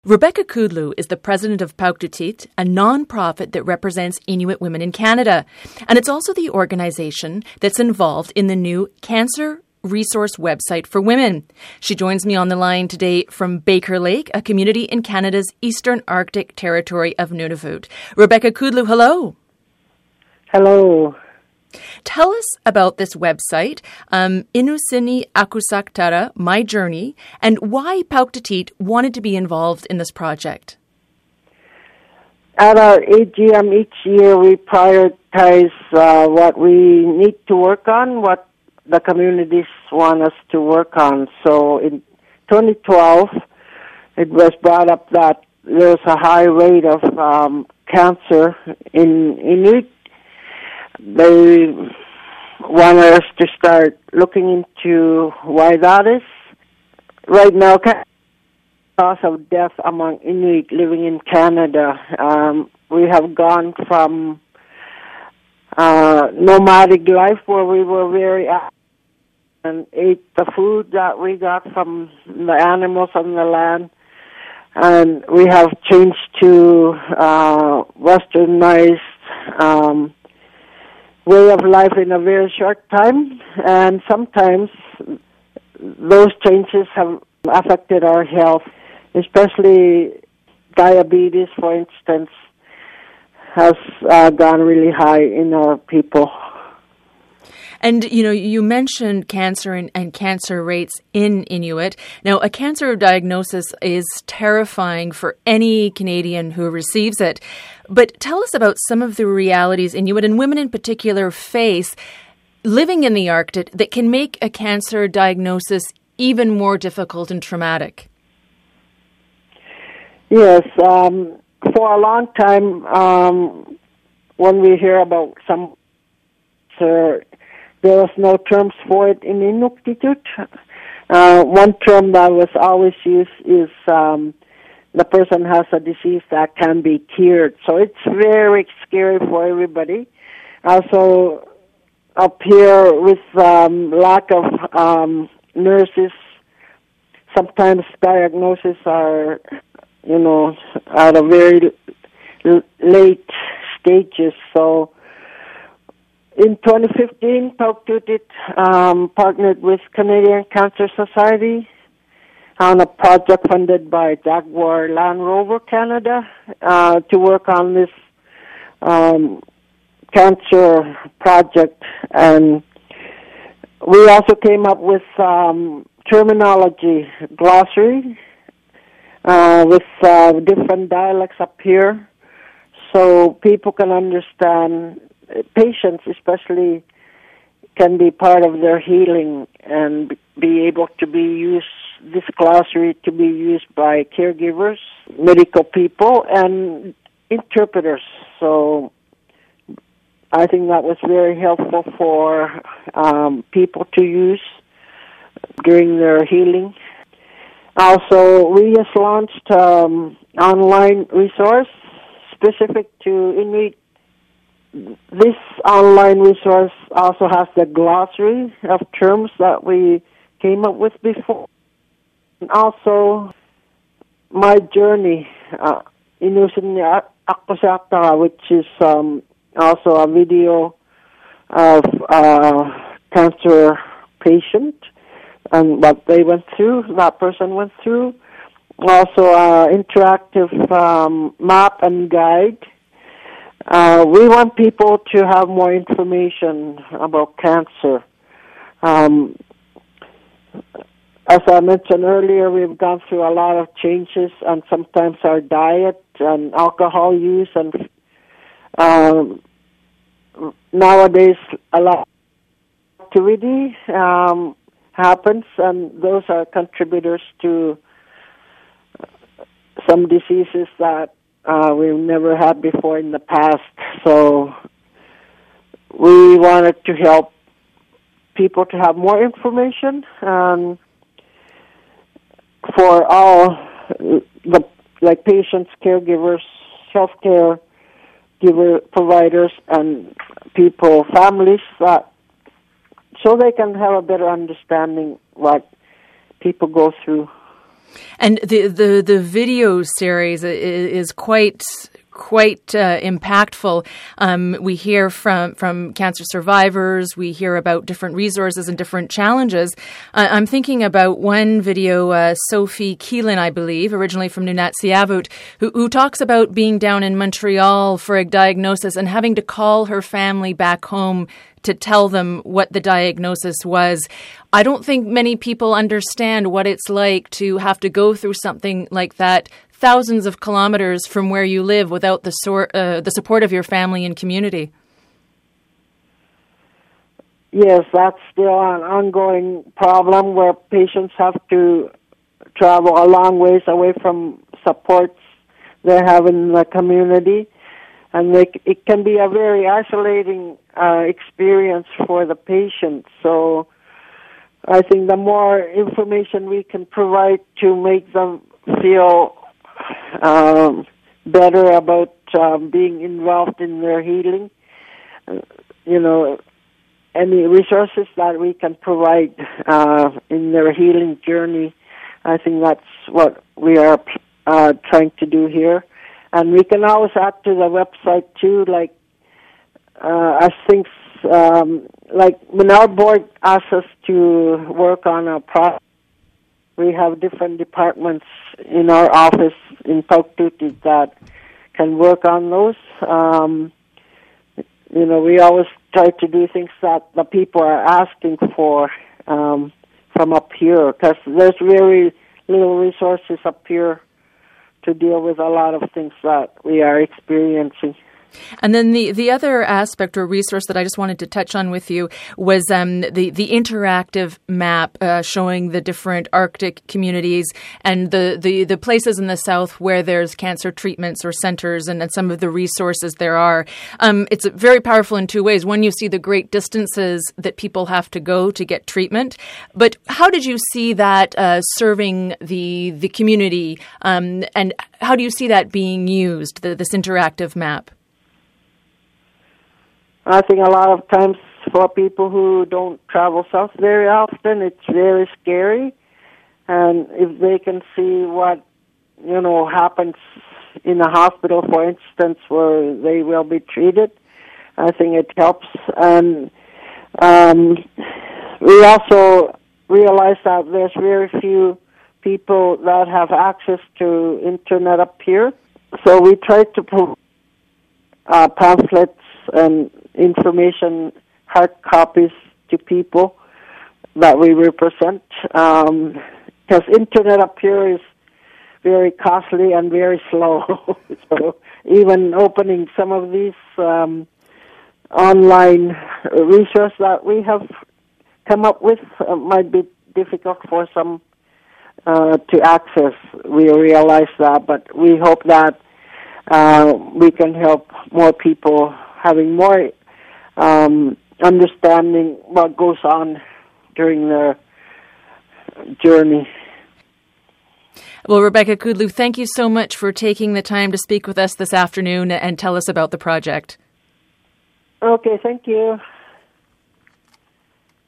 Rebecca Kudlu is the president of Pauktutit, a non-profit that represents Inuit women in Canada. And it's also the organization that's involved in the new Cancer Resource website for women. She joins me on the line today from Baker Lake, a community in Canada's Eastern Arctic territory of Nunavut. Rebecca Kudlu, hello. Hello. Tell us about this website, Inusini Akusaktara, My Journey, and why Pauktutit wanted to be involved in this project. At our AGM each year, we prioritize what we need to work on, what the communities want us to work on. So in 2012, it was brought up that there's a high rate of cancer in Inuit. They want us to start looking into why that is. Right now, cause of death among Inuit living in Canada. We have gone from nomadic life where we were very active and ate the food that we got from the animals on the land, and we have changed to westernized way of life in a very short time, and sometimes those changes have affected our health, especially diabetes, for instance, has gone really high in our people. And, you mentioned cancer and cancer rates in Inuit. Now, a cancer diagnosis is terrifying for any Canadian who receives it. But tell us about some of the realities Inuit and women in particular face living in the Arctic that can make a cancer diagnosis even more difficult and traumatic. Yes. For a long time, when we hear about some cancer, there was no terms for it in Inuktitut. One term that was always used is the person has a disease that can be cured. So it's very scary for everybody. Also, up here with lack of nurses, sometimes diagnoses are, at a very late stages. So in 2015, Pauktutit partnered with Canadian Cancer Society on a project funded by Jaguar Land Rover Canada to work on this cancer project. And we also came up with terminology glossary with different dialects up here so people can understand. Patients especially can be part of their healing and be able to be used, this glossary to be used by caregivers, medical people, and interpreters. So I think that was very helpful for people to use during their healing. Also, we just launched online resource specific to Inuit. This online resource also has the glossary of terms that we came up with before. And also, My Journey, Inusini Akusaktara, which is also a video of a cancer patient and what they went through, that person went through. Also, interactive map and guide. We want people to have more information about cancer. As I mentioned earlier, we've gone through a lot of changes, and sometimes our diet and alcohol use, and nowadays a lot of activity happens, and those are contributors to some diseases that we've never had before in the past. So we wanted to help people to have more information for all the patients, caregivers, healthcare providers, and people, families, so they can have a better understanding what people go through. And the video series is quite impactful. We hear from cancer survivors. We hear about different resources and different challenges. I'm thinking about one video, Sophie Keelan, I believe, originally from Nunatsiavut, who talks about being down in Montreal for a diagnosis and having to call her family back home to tell them what the diagnosis was. I don't think many people understand what it's like to have to go through something like that thousands of kilometers from where you live without the support of your family and community. Yes, that's still an ongoing problem where patients have to travel a long ways away from supports they have in the community. And it can be a very isolating experience for the patient. So I think the more information we can provide to make them feel better about being involved in their healing, any resources that we can provide in their healing journey, I think that's what we are trying to do here. And we can always add to the website too, like as things like when our board asks us to work on a project, we have different departments in our office in Pauktuti that can work on those. We always try to do things that the people are asking for from up here, because there's very little resources up here to deal with a lot of things that we are experiencing. And then the other aspect or resource that I just wanted to touch on with you was the interactive map showing the different Arctic communities and the places in the south where there's cancer treatments or centers and some of the resources there are. It's very powerful in two ways. One, you see the great distances that people have to go to get treatment. But how did you see that serving the community, and how do you see that being used, this interactive map? I think a lot of times for people who don't travel south very often, it's very scary. And if they can see what, happens in a hospital, for instance, where they will be treated, I think it helps. And we also realize that there's very few people that have access to internet up here. So we try to put pamphlets and information, hard copies to people that we represent, because internet up here is very costly and very slow. So even opening some of these online resources that we have come up with might be difficult for some to access. We realize that, but we hope that we can help more people having more understanding what goes on during their journey. Well, Rebecca Kudlu, thank you so much for taking the time to speak with us this afternoon and tell us about the project. Okay, thank you.